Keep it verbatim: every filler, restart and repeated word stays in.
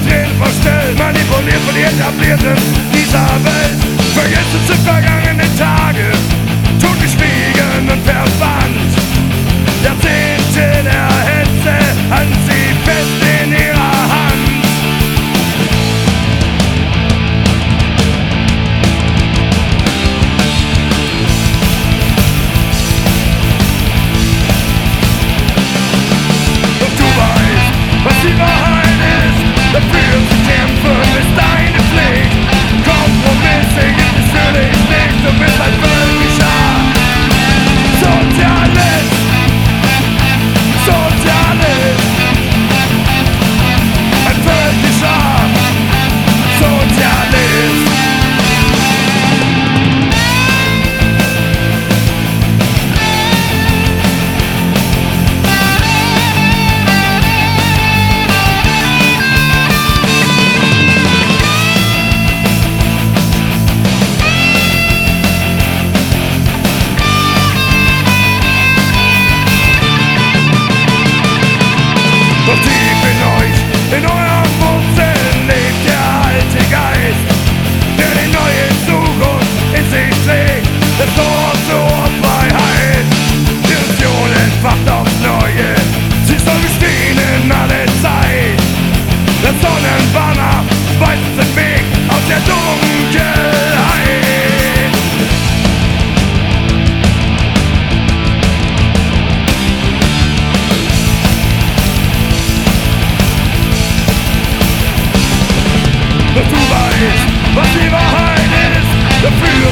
Tränen verstellt, manipuliert von den Etablierten dieser Welt. Vergessen sind vergangene Tage, totgeschwiegen und verbannt. Jahrzehnte der Hetze an sie fest in ihrer Hand. Und du weißt, was die Wahrheit ist, dafür zu kämpfen ist deine Pflicht. Kompromisse gibt es für dich nicht, du bist ein völkischer Sozialist. Sozialist, ein völkischer Sozialist. Doch tief in euch, in euren Wurzeln lebt der alte Geist, der die neue Zukunft in sich trägt, das Tor zur Freiheit. Die Vision entfacht aufs Neue, sie soll bestehen in alle Zeit. Der Sonnenbanner weist uns den Weg aus der Dunkelheit. Doch du weißt, was die Wahrheit ist, dafür